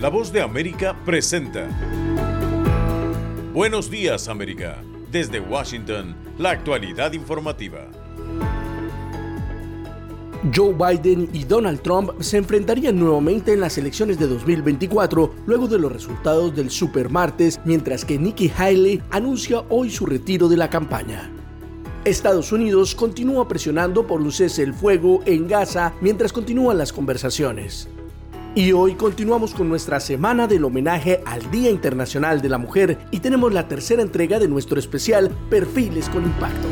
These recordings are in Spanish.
La Voz de América presenta Buenos Días, América. Desde Washington, la actualidad informativa. Joe Biden y Donald Trump se enfrentarían nuevamente en las elecciones de 2024 luego de los resultados del supermartes, mientras que Nikki Haley anuncia hoy su retiro de la campaña. Estados Unidos continúa presionando por un cese el fuego en Gaza mientras continúan las conversaciones. Y hoy continuamos con nuestra semana del homenaje al Día Internacional de la Mujer y tenemos la tercera entrega de nuestro especial Perfiles con Impacto.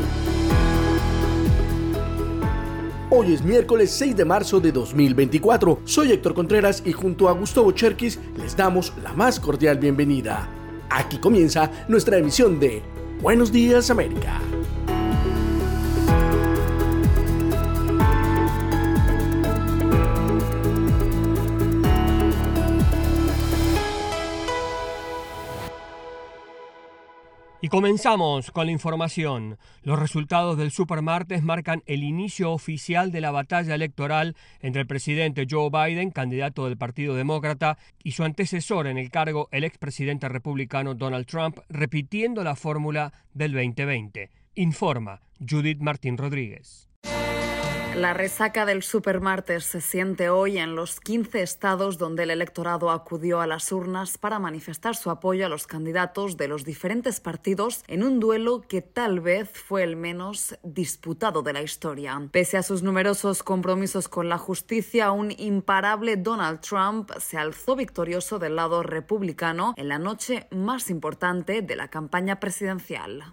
Hoy es miércoles 6 de marzo de 2024. Soy Héctor Contreras y junto a Gustavo Cherkis les damos la más cordial bienvenida. Aquí comienza nuestra emisión de Buenos Días, América. Y comenzamos con la información. Los resultados del supermartes marcan el inicio oficial de la batalla electoral entre el presidente Joe Biden, candidato del Partido Demócrata, y su antecesor en el cargo, el expresidente republicano Donald Trump, repitiendo la fórmula del 2020. Informa Judith Martín Rodríguez. La resaca del supermartes se siente hoy en los 15 estados donde el electorado acudió a las urnas para manifestar su apoyo a los candidatos de los diferentes partidos en un duelo que tal vez fue el menos disputado de la historia. Pese a sus numerosos compromisos con la justicia, un imparable Donald Trump se alzó victorioso del lado republicano en la noche más importante de la campaña presidencial.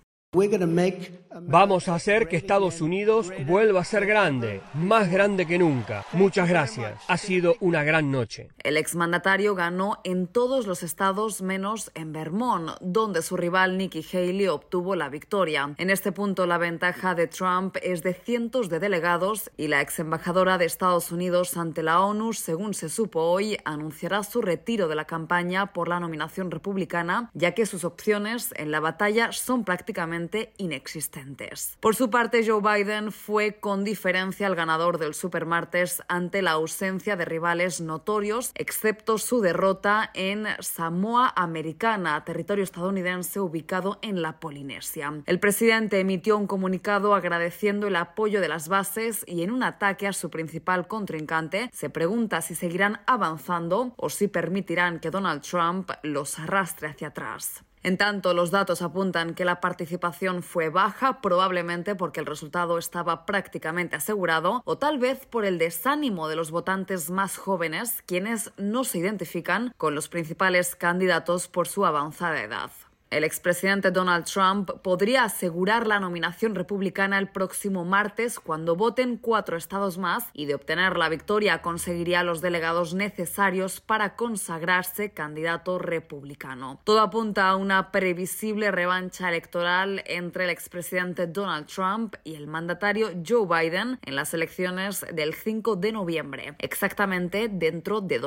Vamos a hacer que Estados Unidos vuelva a ser grande, más grande que nunca. Muchas gracias. Ha sido una gran noche. El exmandatario ganó en todos los estados menos en Vermont, donde su rival Nikki Haley obtuvo la victoria. En este punto la ventaja de Trump es de cientos de delegados y la exembajadora de Estados Unidos ante la ONU, según se supo hoy, anunciará su retiro de la campaña por la nominación republicana, ya que sus opciones en la batalla son prácticamente inexistentes. Por su parte, Joe Biden fue con diferencia el ganador del supermartes ante la ausencia de rivales notorios, excepto su derrota en Samoa Americana, territorio estadounidense ubicado en la Polinesia. El presidente emitió un comunicado agradeciendo el apoyo de las bases y en un ataque a su principal contrincante se pregunta si seguirán avanzando o si permitirán que Donald Trump los arrastre hacia atrás. En tanto, los datos apuntan que la participación fue baja, probablemente porque el resultado estaba prácticamente asegurado, o tal vez por el desánimo de los votantes más jóvenes, quienes no se identifican con los principales candidatos por su avanzada edad. El expresidente Donald Trump podría asegurar la nominación republicana el próximo martes cuando voten 4 estados más y de obtener la victoria conseguiría los delegados necesarios para consagrarse candidato republicano. Todo apunta a una previsible revancha electoral entre el expresidente Donald Trump y el mandatario Joe Biden en las elecciones del 5 de noviembre, exactamente dentro de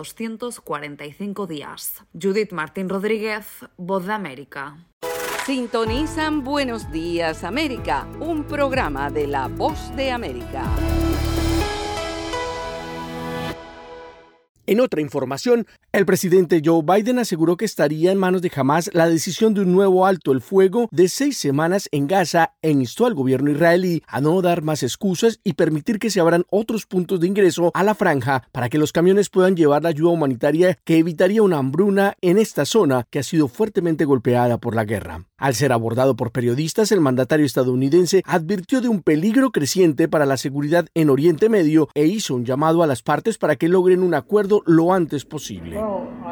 245 días. Judith Martín Rodríguez, Voz de América. Sintonizan Buenos Días América, un programa de La Voz de América. En otra información, el presidente Joe Biden aseguró que estaría en manos de Hamás la decisión de un nuevo alto el fuego de 6 semanas en Gaza e instó al gobierno israelí a no dar más excusas y permitir que se abran otros puntos de ingreso a la franja para que los camiones puedan llevar la ayuda humanitaria que evitaría una hambruna en esta zona que ha sido fuertemente golpeada por la guerra. Al ser abordado por periodistas, el mandatario estadounidense advirtió de un peligro creciente para la seguridad en Oriente Medio e hizo un llamado a las partes para que logren un acuerdo lo antes posible.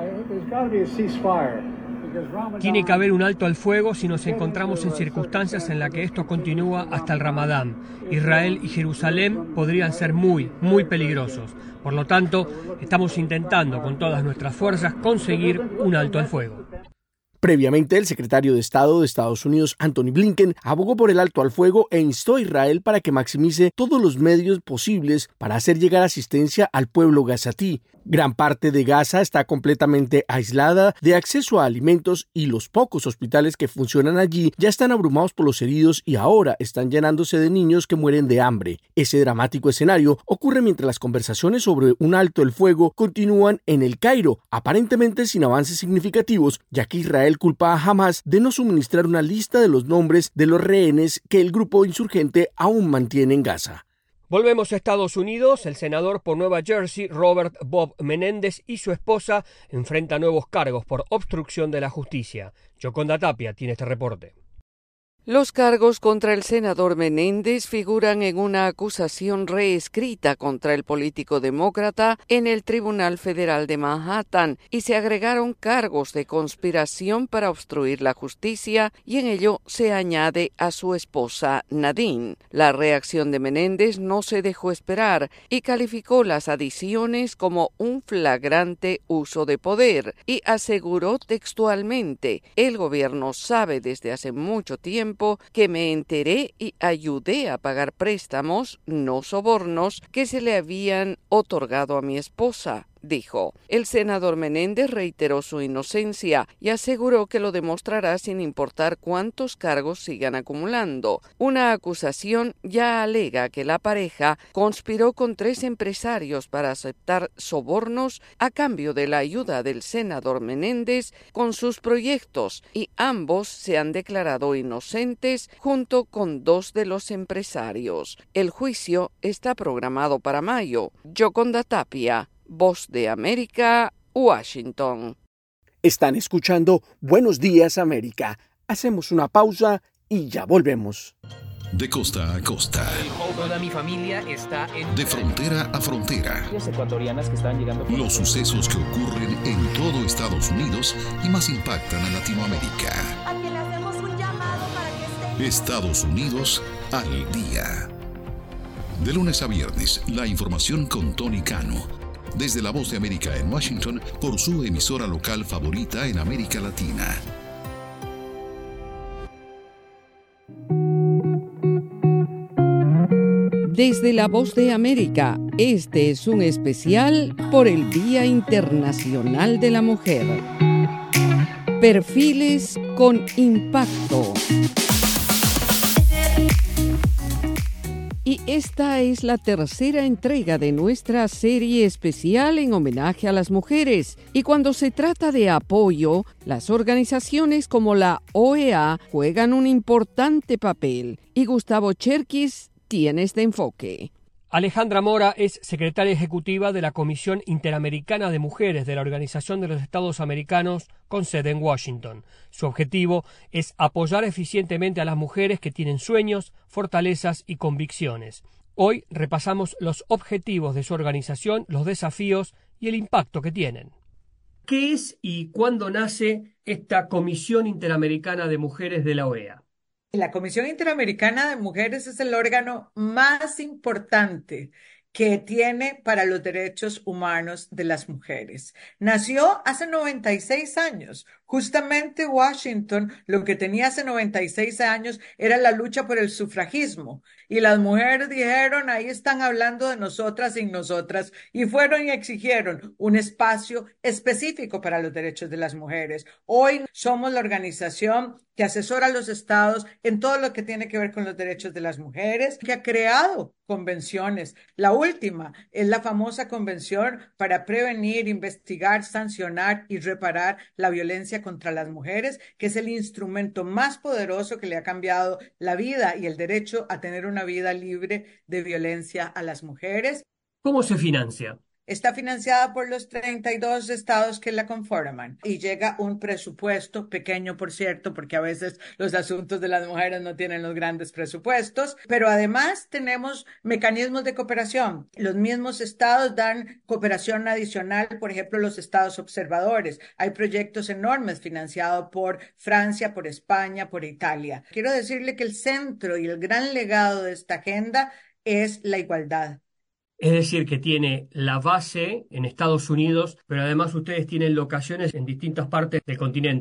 Tiene que haber un alto al fuego si nos encontramos en circunstancias en las que esto continúa hasta el Ramadán. Israel y Jerusalén podrían ser muy peligrosos. Por lo tanto, estamos intentando con todas nuestras fuerzas conseguir un alto al fuego. Previamente, el secretario de Estado de Estados Unidos, Anthony Blinken, abogó por el alto al fuego e instó a Israel para que maximice todos los medios posibles para hacer llegar asistencia al pueblo gazatí. Gran parte de Gaza está completamente aislada de acceso a alimentos y los pocos hospitales que funcionan allí ya están abrumados por los heridos y ahora están llenándose de niños que mueren de hambre. Ese dramático escenario ocurre mientras las conversaciones sobre un alto el fuego continúan en El Cairo, aparentemente sin avances significativos, ya que Israel culpa a Hamas de no suministrar una lista de los nombres de los rehenes que el grupo insurgente aún mantiene en Gaza. Volvemos a Estados Unidos. El senador por Nueva Jersey, Robert Bob Menéndez, y su esposa enfrentan nuevos cargos por obstrucción de la justicia. Yoconda Tapia tiene este reporte. Los cargos contra el senador Menéndez figuran en una acusación reescrita contra el político demócrata en el Tribunal Federal de Manhattan y se agregaron cargos de conspiración para obstruir la justicia y en ello se añade a su esposa Nadine. La reacción de Menéndez no se dejó esperar y calificó las adiciones como un flagrante uso de poder y aseguró textualmente: "El gobierno sabe desde hace mucho tiempo que me enteré y ayudé a pagar préstamos, no sobornos, que se le habían otorgado a mi esposa", dijo. El senador Menéndez reiteró su inocencia y aseguró que lo demostrará sin importar cuántos cargos sigan acumulando. Una acusación ya alega que la pareja conspiró con 3 empresarios para aceptar sobornos a cambio de la ayuda del senador Menéndez con sus proyectos y ambos se han declarado inocentes junto con 2 de los empresarios. El juicio está programado para mayo. Yoconda Tapia, Voz de América, Washington. Están escuchando Buenos Días, América. Hacemos una pausa y ya volvemos. De costa a costa. Toda mi familia está en... De frontera a frontera. Ecuatorianas que están llegando... Los sucesos que ocurren en todo Estados Unidos y más impactan a Latinoamérica. A quien le hacemos un llamado para que estén... Estados Unidos al día. De lunes a viernes, la información con Tony Cano. Desde La Voz de América en Washington, por su emisora local favorita en América Latina. Desde La Voz de América, este es un especial por el Día Internacional de la Mujer. Perfiles con impacto. Y esta es la tercera entrega de nuestra serie especial en homenaje a las mujeres. Y cuando se trata de apoyo, las organizaciones como la OEA juegan un importante papel. Y Gustavo Cherkis tiene este enfoque. Alejandra Mora es secretaria ejecutiva de la Comisión Interamericana de Mujeres de la Organización de los Estados Americanos con sede en Washington. Su objetivo es apoyar eficientemente a las mujeres que tienen sueños, fortalezas y convicciones. Hoy repasamos los objetivos de su organización, los desafíos y el impacto que tienen. ¿Qué es y cuándo nace esta Comisión Interamericana de Mujeres de la OEA? La Comisión Interamericana de Mujeres es el órgano más importante que tiene para los derechos humanos de las mujeres. Nació hace 96 años. Justamente Washington, lo que tenía hace 96 años era la lucha por el sufragismo. Y las mujeres dijeron, ahí están hablando de nosotras y nosotras, y fueron y exigieron un espacio específico para los derechos de las mujeres. Hoy somos la organización que asesora a los estados en todo lo que tiene que ver con los derechos de las mujeres, que ha creado convenciones. La última es la famosa convención para prevenir, investigar, sancionar y reparar la violencia contra las mujeres, que es el instrumento más poderoso que le ha cambiado la vida y el derecho a tener una vida libre de violencia a las mujeres. ¿Cómo se financia? Está financiada por los 32 estados que la conforman y llega un presupuesto, pequeño por cierto, porque a veces los asuntos de las mujeres no tienen los grandes presupuestos, pero además tenemos mecanismos de cooperación. Los mismos estados dan cooperación adicional, por ejemplo, los estados observadores. Hay proyectos enormes financiados por Francia, por España, por Italia. Quiero decirle que el centro y el gran legado de esta agenda es la igualdad. Es decir, que tiene la base en Estados Unidos, pero además ustedes tienen locaciones en distintas partes del continente.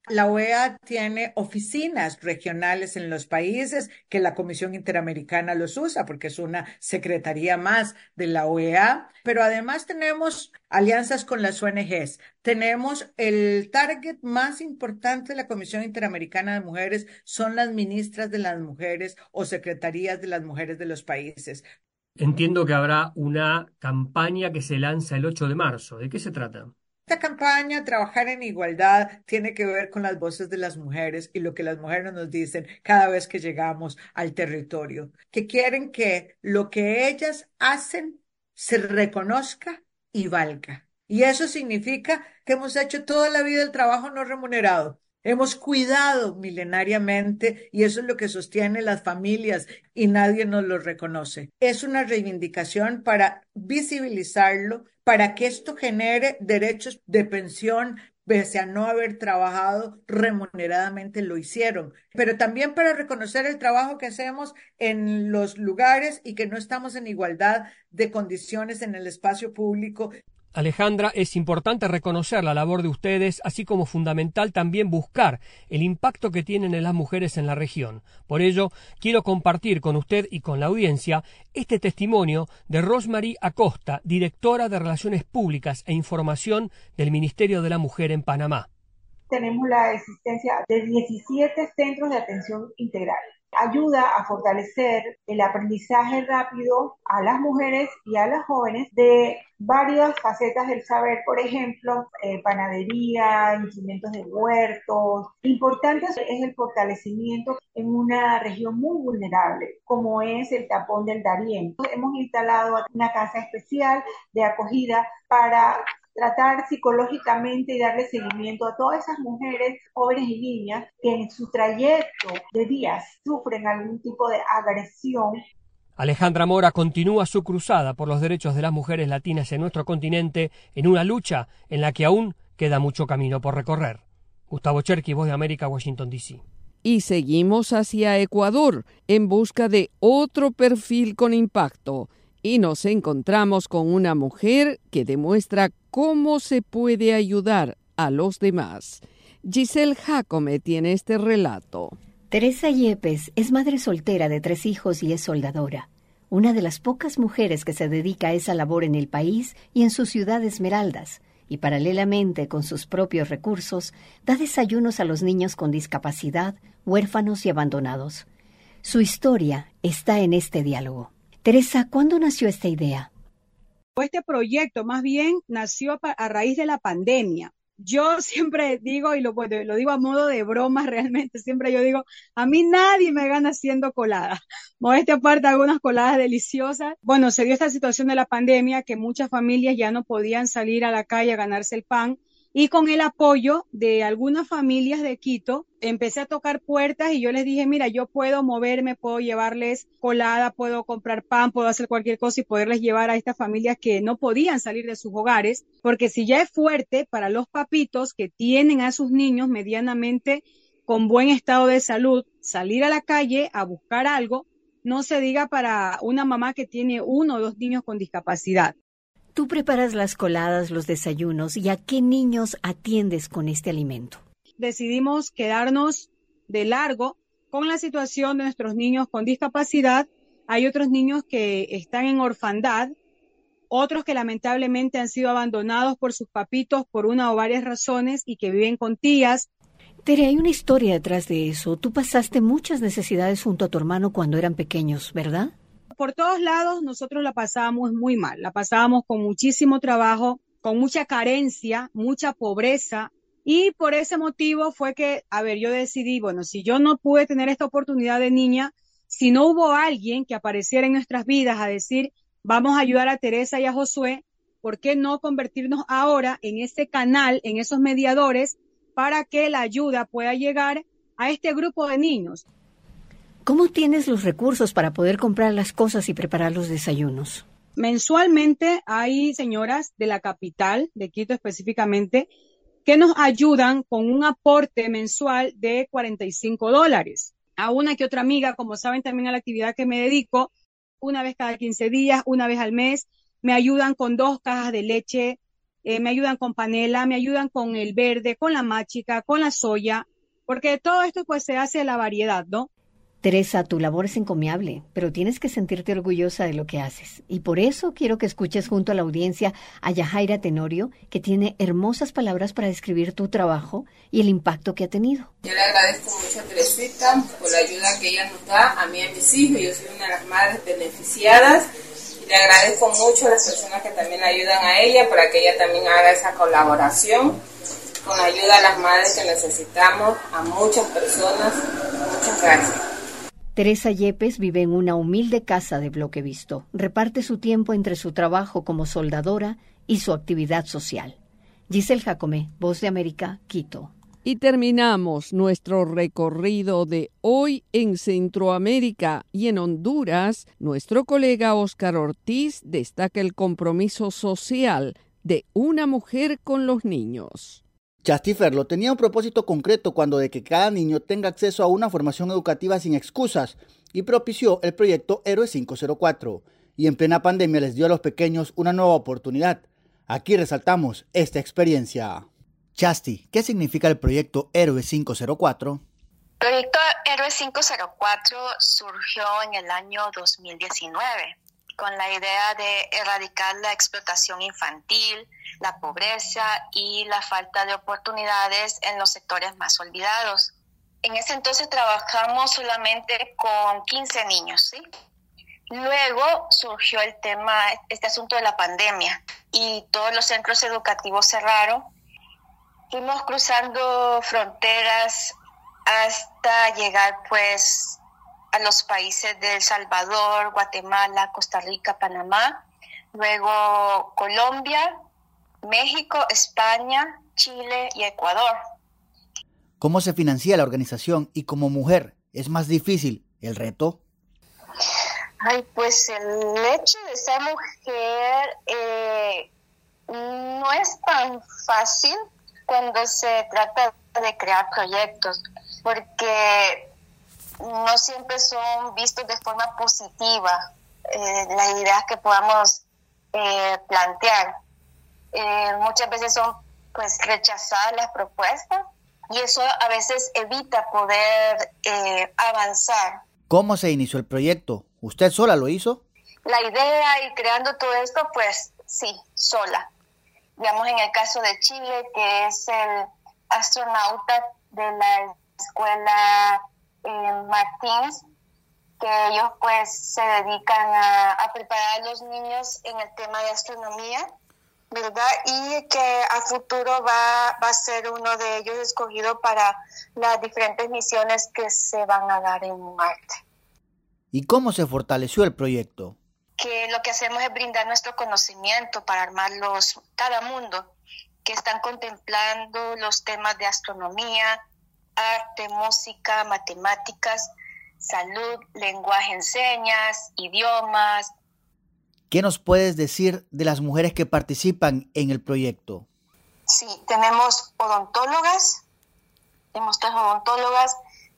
La OEA tiene oficinas regionales en los países que la Comisión Interamericana los usa porque es una secretaría más de la OEA, pero además tenemos alianzas con las ONGs. Tenemos el target más importante de la Comisión Interamericana de Mujeres son las ministras de las mujeres o secretarías de las mujeres de los países. Entiendo que habrá una campaña que se lanza el 8 de marzo. ¿De qué se trata? Esta campaña, Trabajar en Igualdad, tiene que ver con las voces de las mujeres y lo que las mujeres nos dicen cada vez que llegamos al territorio, que quieren que lo que ellas hacen se reconozca y valga. Y eso significa que hemos hecho toda la vida el trabajo no remunerado. Hemos cuidado milenariamente y eso es lo que sostiene las familias y nadie nos lo reconoce. Es una reivindicación para visibilizarlo, para que esto genere derechos de pensión, pese a no haber trabajado remuneradamente, lo hicieron, pero también para reconocer el trabajo que hacemos en los lugares y que no estamos en igualdad de condiciones en el espacio público. Alejandra, es importante reconocer la labor de ustedes, así como fundamental también buscar el impacto que tienen en las mujeres en la región. Por ello, quiero compartir con usted y con la audiencia este testimonio de Rosemary Acosta, directora de Relaciones Públicas e Información del Ministerio de la Mujer en Panamá. Tenemos la existencia de 17 centros de atención integral. Ayuda a fortalecer el aprendizaje rápido a las mujeres y a las jóvenes de varias facetas del saber, por ejemplo, panadería, instrumentos de huertos. Importante es el fortalecimiento en una región muy vulnerable, como es el Tapón del Darién. Hemos instalado una casa especial de acogida para tratar psicológicamente y darle seguimiento a todas esas mujeres, jóvenes y niñas que en su trayecto de días sufren algún tipo de agresión. Alejandra Mora continúa su cruzada por los derechos de las mujeres latinas en nuestro continente en una lucha en la que aún queda mucho camino por recorrer. Gustavo Cherky, Voz de América, Washington, D.C. Y seguimos hacia Ecuador en busca de otro perfil con impacto. Y nos encontramos con una mujer que demuestra cómo se puede ayudar a los demás. Giselle Jacome tiene este relato. Teresa Yepes es madre soltera de 3 hijos y es soldadora. Una de las pocas mujeres que se dedica a esa labor en el país y en su ciudad Esmeraldas. Y paralelamente, con sus propios recursos, da desayunos a los niños con discapacidad, huérfanos y abandonados. Su historia está en este diálogo. Teresa, ¿cuándo nació esta idea? Este proyecto más bien nació a raíz de la pandemia. Yo siempre digo, y lo digo a modo de broma realmente, siempre yo digo, a mí nadie me gana haciendo coladas. Modestia aparte, hago unas coladas deliciosas. Bueno, se dio esta situación de la pandemia que muchas familias ya no podían salir a la calle a ganarse el pan. Y con el apoyo de algunas familias de Quito, empecé a tocar puertas y yo les dije, mira, yo puedo moverme, puedo llevarles colada, puedo comprar pan, puedo hacer cualquier cosa y poderles llevar a estas familias que no podían salir de sus hogares, porque si ya es fuerte para los papitos que tienen a sus niños medianamente con buen estado de salud, salir a la calle a buscar algo, no se diga para una mamá que tiene 1 o 2 niños con discapacidad. Tú preparas las coladas, los desayunos, ¿y a qué niños atiendes con este alimento? Decidimos quedarnos de largo con la situación de nuestros niños con discapacidad. Hay otros niños que están en orfandad, otros que lamentablemente han sido abandonados por sus papitos por una o varias razones y que viven con tías. Tere, hay una historia detrás de eso. Tú pasaste muchas necesidades junto a tu hermano cuando eran pequeños, ¿verdad? Por todos lados nosotros la pasábamos muy mal, la pasábamos con muchísimo trabajo, con mucha carencia, mucha pobreza, y por ese motivo fue que, yo decidí, bueno, si yo no pude tener esta oportunidad de niña, si no hubo alguien que apareciera en nuestras vidas a decir, vamos a ayudar a Teresa y a Josué, ¿por qué no convertirnos ahora en ese canal, en esos mediadores, para que la ayuda pueda llegar a este grupo de niños? ¿Cómo tienes los recursos para poder comprar las cosas y preparar los desayunos? Mensualmente hay señoras de la capital, de Quito específicamente, que nos ayudan con un aporte mensual de $45. A una que otra amiga, como saben también a la actividad que me dedico, una vez cada 15 días, una vez al mes, me ayudan con 2 cajas de leche me ayudan con panela, me ayudan con el verde, con la machica, con la soya, porque todo esto pues se hace a la variedad, ¿no? Teresa, tu labor es encomiable, pero tienes que sentirte orgullosa de lo que haces. Y por eso quiero que escuches junto a la audiencia a Yajaira Tenorio, que tiene hermosas palabras para describir tu trabajo y el impacto que ha tenido. Yo le agradezco mucho a Teresita por la ayuda que ella nos da a mí y a mis hijos. Yo soy una de las madres beneficiadas. Y le agradezco mucho a las personas que también ayudan a ella para que ella también haga esa colaboración con ayuda a las madres que necesitamos, a muchas personas. Muchas gracias. Teresa Yepes vive en una humilde casa de bloque visto. Reparte su tiempo entre su trabajo como soldadora y su actividad social. Giselle Jacome, Voz de América, Quito. Y terminamos nuestro recorrido de hoy en Centroamérica y en Honduras. Nuestro colega Óscar Ortiz destaca el compromiso social de una mujer con los niños. Chasti Ferlo tenía un propósito concreto cuando de que cada niño tenga acceso a una formación educativa sin excusas y propició el proyecto Héroes 504 y en plena pandemia les dio a los pequeños una nueva oportunidad. Aquí resaltamos esta experiencia. Chasti, ¿qué significa el proyecto Héroes 504? El proyecto Héroes 504 surgió en el año 2019 con la idea de erradicar la explotación infantil, la pobreza y la falta de oportunidades en los sectores más olvidados. En ese entonces trabajamos solamente con 15 niños, ¿sí? Luego surgió el tema, este asunto de la pandemia y todos los centros educativos cerraron. Fuimos cruzando fronteras hasta llegar pues a los países de El Salvador, Guatemala, Costa Rica, Panamá, luego Colombia, México, España, Chile y Ecuador. ¿Cómo se financia la organización y como mujer es más difícil el reto? Ay, pues el hecho de ser mujer no es tan fácil cuando se trata de crear proyectos, porque no siempre son vistos de forma positiva las ideas que podamos plantear. Muchas veces son pues rechazadas las propuestas y eso a veces evita poder avanzar. ¿Cómo se inició el proyecto? ¿Usted sola lo hizo? La idea y creando todo esto, pues sí, sola. Digamos en el caso de Chile, que es el astronauta de la escuela Martins, que ellos pues se dedican a preparar a los niños en el tema de astronomía, ¿verdad? Y que a futuro va a ser uno de ellos escogido para las diferentes misiones que se van a dar en Marte. ¿Y cómo se fortaleció el proyecto? Que lo que hacemos es brindar nuestro conocimiento para armar cada mundo que están contemplando los temas de astronomía, arte, música, matemáticas, salud, lenguaje en señas, idiomas. ¿Qué nos puedes decir de las mujeres que participan en el proyecto? Sí, tenemos odontólogas, tenemos 3 odontólogas,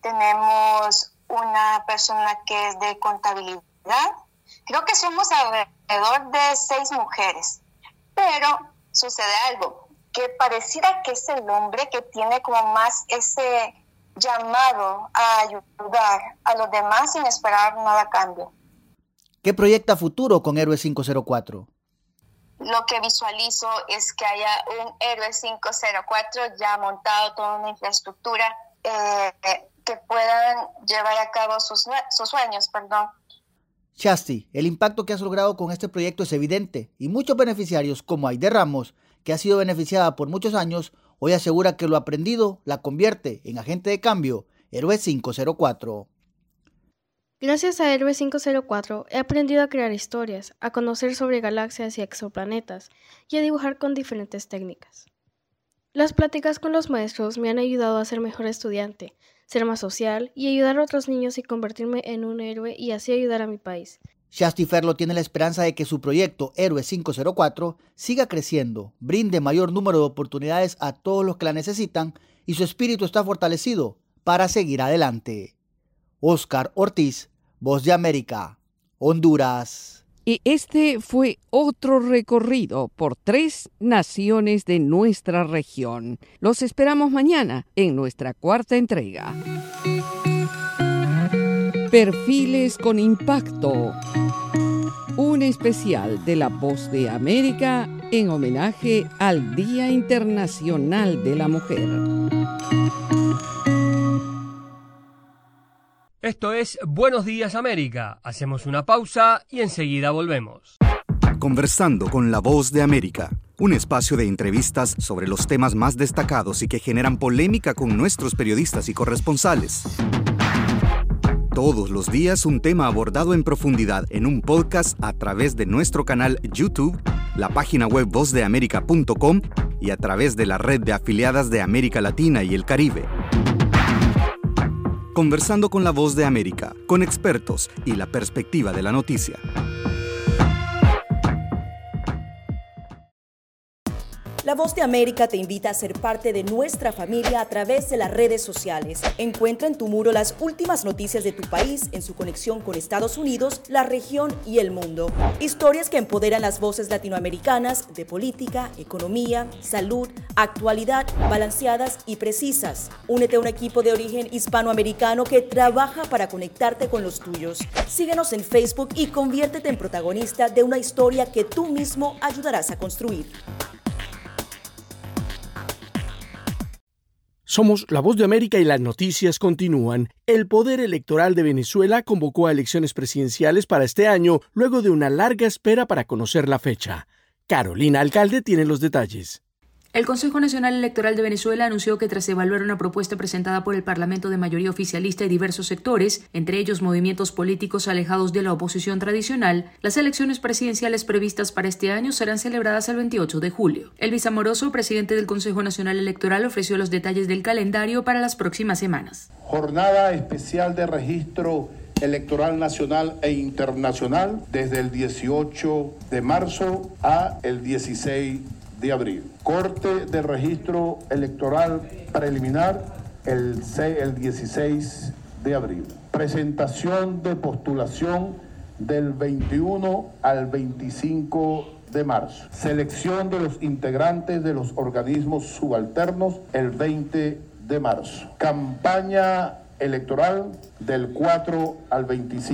tenemos una persona que es de contabilidad. Creo que somos alrededor de 6 mujeres, pero sucede algo, que pareciera que es el hombre que tiene como más ese llamado a ayudar a los demás sin esperar nada a cambio. ¿Qué proyecta futuro con Héroes 504? Lo que visualizo es que haya un Héroes 504 ya montado, toda una infraestructura que puedan llevar a cabo sus sueños. Chasti, el impacto que has logrado con este proyecto es evidente y muchos beneficiarios como Aide Ramos, que ha sido beneficiada por muchos años, hoy asegura que lo aprendido la convierte en agente de cambio. Héroes 504. Gracias a Héroes 504 he aprendido a crear historias, a conocer sobre galaxias y exoplanetas y a dibujar con diferentes técnicas. Las pláticas con los maestros me han ayudado a ser mejor estudiante, ser más social y ayudar a otros niños y convertirme en un héroe y así ayudar a mi país. Chasti Ferlo tiene la esperanza de que su proyecto Héroes 504 siga creciendo, brinde mayor número de oportunidades a todos los que la necesitan y su espíritu está fortalecido para seguir adelante. Óscar Ortiz, Voz de América, Honduras. Y este fue otro recorrido por 3 naciones de nuestra región. Los esperamos mañana en nuestra 4ª entrega. Perfiles con impacto. Un especial de La Voz de América en homenaje al Día Internacional de la Mujer. Esto es Buenos Días América. Hacemos una pausa y enseguida volvemos. Conversando con La Voz de América, un espacio de entrevistas sobre los temas más destacados y que generan polémica con nuestros periodistas y corresponsales. Todos los días un tema abordado en profundidad en un podcast a través de nuestro canal YouTube, la página web vozdeamerica.com y a través de la red de afiliadas de América Latina y el Caribe. Conversando con La Voz de América, con expertos y la perspectiva de la noticia. La Voz de América te invita a ser parte de nuestra familia a través de las redes sociales. Encuentra en tu muro las últimas noticias de tu país en su conexión con Estados Unidos, la región y el mundo. Historias que empoderan las voces latinoamericanas de política, economía, salud, actualidad, balanceadas y precisas. Únete a un equipo de origen hispanoamericano que trabaja para conectarte con los tuyos. Síguenos en Facebook y conviértete en protagonista de una historia que tú mismo ayudarás a construir. Somos La Voz de América y las noticias continúan. El Poder Electoral de Venezuela convocó a elecciones presidenciales para este año luego de una larga espera para conocer la fecha. Carolina Alcalde tiene los detalles. El Consejo Nacional Electoral de Venezuela anunció que tras evaluar una propuesta presentada por el Parlamento de mayoría oficialista y diversos sectores, entre ellos movimientos políticos alejados de la oposición tradicional, las elecciones presidenciales previstas para este año serán celebradas el 28 de julio. Elvis Amoroso, presidente del Consejo Nacional Electoral, ofreció los detalles del calendario para las próximas semanas. Jornada especial de registro electoral nacional e internacional desde el 18 de marzo a el 16 de abril. Corte de registro electoral preliminar el 16 de abril. Presentación de postulación del 21 al 25 de marzo. Selección de los integrantes de los organismos subalternos el 20 de marzo. Campaña electoral del 4 al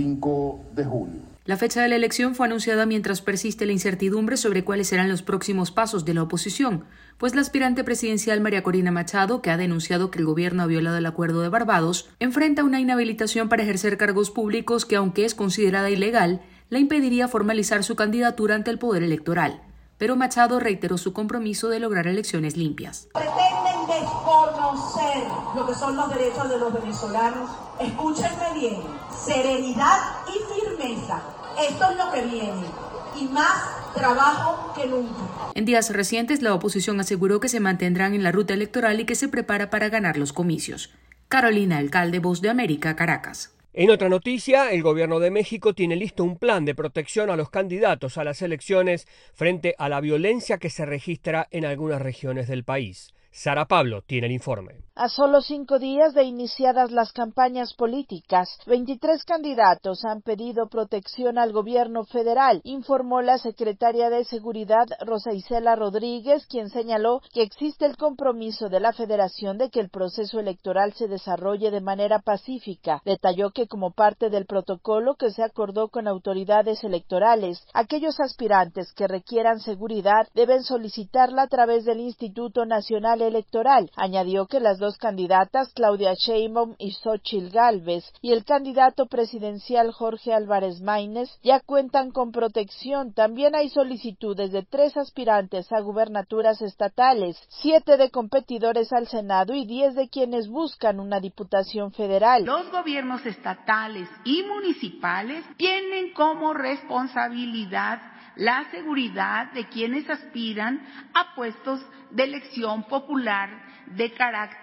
25 de julio. La fecha de la elección fue anunciada mientras persiste la incertidumbre sobre cuáles serán los próximos pasos de la oposición, pues la aspirante presidencial María Corina Machado, que ha denunciado que el gobierno ha violado el Acuerdo de Barbados, enfrenta una inhabilitación para ejercer cargos públicos que, aunque es considerada ilegal, la impediría formalizar su candidatura ante el Poder Electoral. Pero Machado reiteró su compromiso de lograr elecciones limpias. Pretenden desconocer lo que son los derechos de los venezolanos. Escúchenme bien, serenidad y firmeza. Esto es lo que viene, y más trabajo que nunca. En días recientes, la oposición aseguró que se mantendrán en la ruta electoral y que se prepara para ganar los comicios. Carolina Alcalde, Voz de América, Caracas. En otra noticia, el gobierno de México tiene listo un plan de protección a los candidatos a las elecciones frente a la violencia que se registra en algunas regiones del país. Sara Pablo tiene el informe. A solo 5 días de iniciadas las campañas políticas, 23 candidatos han pedido protección al gobierno federal, informó la secretaria de Seguridad Rosa Isela Rodríguez, quien señaló que existe el compromiso de la Federación de que el proceso electoral se desarrolle de manera pacífica. Detalló que como parte del protocolo que se acordó con autoridades electorales, aquellos aspirantes que requieran seguridad deben solicitarla a través del Instituto Nacional Electoral. Añadió que las dos candidatas, Claudia Sheinbaum y Xóchitl Gálvez, y el candidato presidencial Jorge Álvarez Maínez ya cuentan con protección. También hay solicitudes de 3 aspirantes a gubernaturas estatales, 7 de competidores al Senado y 10 de quienes buscan una diputación federal. Los gobiernos estatales y municipales tienen como responsabilidad la seguridad de quienes aspiran a puestos de elección popular de carácter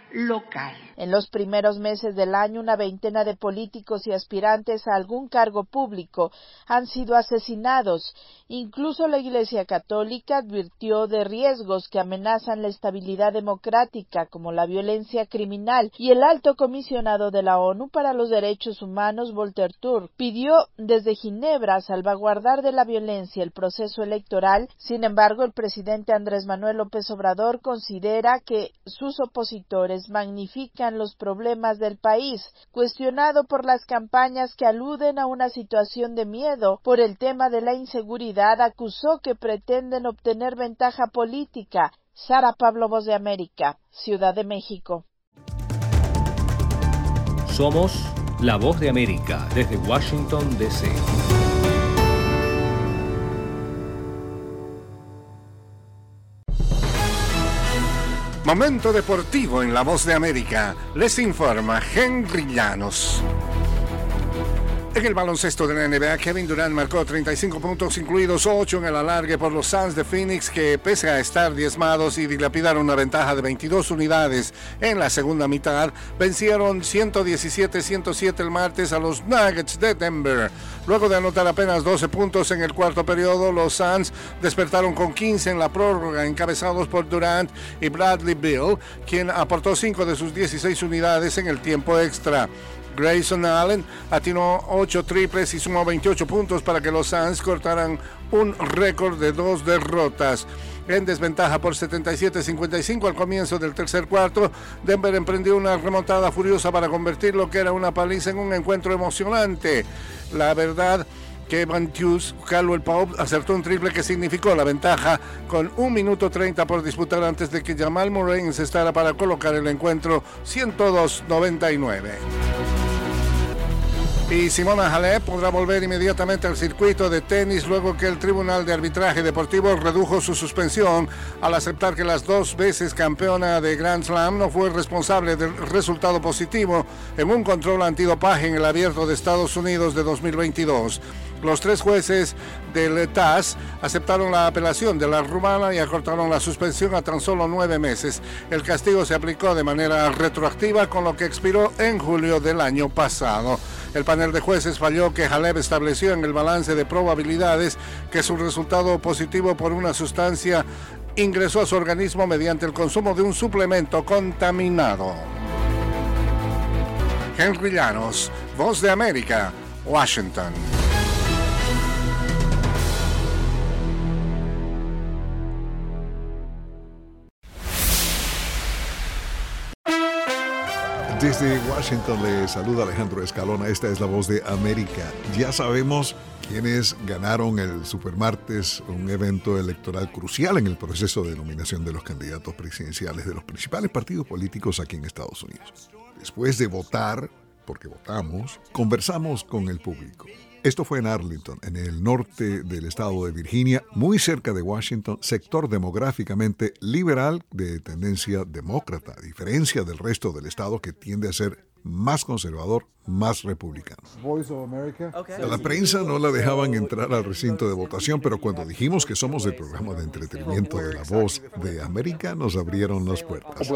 local. En los primeros meses del año, una veintena de políticos y aspirantes a algún cargo público han sido asesinados. Incluso la Iglesia Católica advirtió de riesgos que amenazan la estabilidad democrática, como la violencia criminal, y el alto comisionado de la ONU para los Derechos Humanos, Volker Turk, pidió desde Ginebra salvaguardar de la violencia el proceso electoral. Sin embargo, el presidente Andrés Manuel López Obrador considera que sus opositores magnifican los problemas del país. Cuestionado por las campañas que aluden a una situación de miedo por el tema de la inseguridad, acusó que pretenden obtener ventaja política. Sara Pablo, Voz de América, Ciudad de México. Somos la Voz de América desde Washington, D.C. Momento deportivo en La Voz de América. Les informa Henry Llanos. En el baloncesto de la NBA, Kevin Durant marcó 35 puntos, incluidos 8 en el alargue por los Suns de Phoenix, que pese a estar diezmados y dilapidar una ventaja de 22 unidades en la segunda mitad, vencieron 117-107 el martes a los Nuggets de Denver. Luego de anotar apenas 12 puntos en el cuarto periodo, los Suns despertaron con 15 en la prórroga, encabezados por Durant y Bradley Beal, quien aportó 5 de sus 16 unidades en el tiempo extra. Grayson Allen atinó 8 triples y sumó 28 puntos para que los Suns cortaran un récord de 2 derrotas. En desventaja por 77-55 al comienzo del tercer cuarto, Denver emprendió una remontada furiosa para convertir lo que era una paliza en un encuentro emocionante. La verdad que Van Hughes, Caldwell Pope, acertó un triple que significó la ventaja con 1 minuto 30 por disputar antes de que Jamal Murray encestara para colocar el encuentro 102-99. Y Simona Halep podrá volver inmediatamente al circuito de tenis luego que el Tribunal de Arbitraje Deportivo redujo su suspensión al aceptar que las 2 veces campeona de Grand Slam no fue responsable del resultado positivo en un control antidopaje en el Abierto de Estados Unidos de 2022. Los 3 jueces del TAS aceptaron la apelación de la rumana y acortaron la suspensión a tan solo 9 meses. El castigo se aplicó de manera retroactiva, con lo que expiró en julio del año pasado. El panel de jueces falló que Halep estableció en el balance de probabilidades que su resultado positivo por una sustancia ingresó a su organismo mediante el consumo de un suplemento contaminado. Henry Llanos, Voz de América, Washington. Desde Washington le saluda Alejandro Escalona. Esta es La Voz de América. Ya sabemos quiénes ganaron el Supermartes, un evento electoral crucial en el proceso de nominación de los candidatos presidenciales de los principales partidos políticos aquí en Estados Unidos. Después de votar, porque votamos, conversamos con el público. Esto fue en Arlington, en el norte del estado de Virginia, muy cerca de Washington, sector demográficamente liberal de tendencia demócrata, a diferencia del resto del estado que tiende a ser más conservador, más republicano. A la prensa no la dejaban entrar al recinto de votación, pero cuando dijimos que somos el programa de entretenimiento de La Voz de América, nos abrieron las puertas.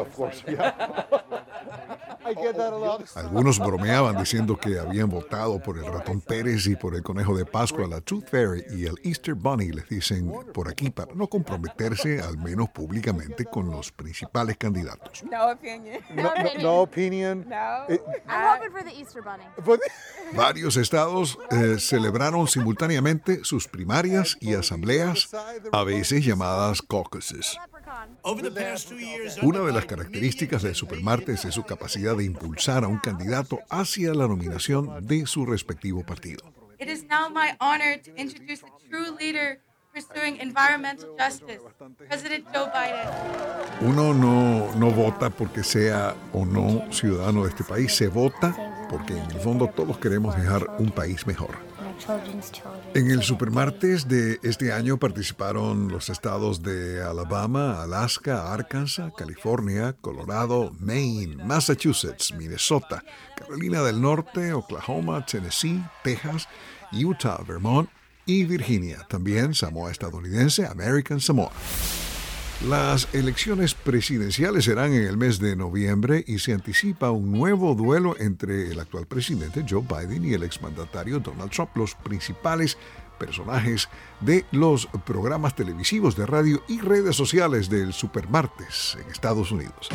Algunos bromeaban diciendo que habían votado por el ratón Pérez y por el conejo de Pascua, la Tooth Fairy y el Easter Bunny, les dicen por aquí, para no comprometerse, al menos públicamente, con los principales candidatos. No opinion. No opinion. I'm hoping for the Easter Bunny. Varios estados celebraron simultáneamente sus primarias y asambleas, a veces llamadas caucuses. Una de las características del Supermartes es su capacidad de impulsar a un candidato hacia la nominación de su respectivo partido. It is now my honor to introduce the true leader pursuing environmental justice, President Joe Biden. Uno no vota porque sea o no ciudadano de este país, se vota porque en el fondo todos queremos dejar un país mejor. En el Supermartes de este año participaron los estados de Alabama, Alaska, Arkansas, California, Colorado, Maine, Massachusetts, Minnesota, Carolina del Norte, Oklahoma, Tennessee, Texas, Utah, Vermont y Virginia. También Samoa estadounidense, American Samoa. Las elecciones presidenciales serán en el mes de noviembre y se anticipa un nuevo duelo entre el actual presidente Joe Biden y el exmandatario Donald Trump, los principales personajes de los programas televisivos, de radio y redes sociales del Supermartes en Estados Unidos.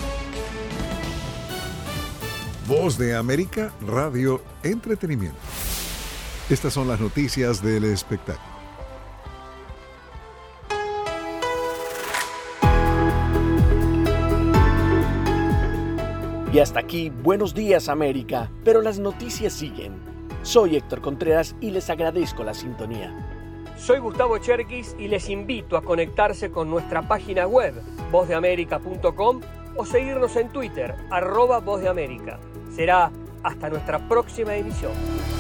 Voz de América, Radio Entretenimiento. Estas son las noticias del espectáculo. Y hasta aquí, Buenos Días América, pero las noticias siguen. Soy Héctor Contreras y les agradezco la sintonía. Soy Gustavo Cherkis y les invito a conectarse con nuestra página web, vozdeamerica.com, o seguirnos en Twitter, @vozdeamerica. Será hasta nuestra próxima emisión.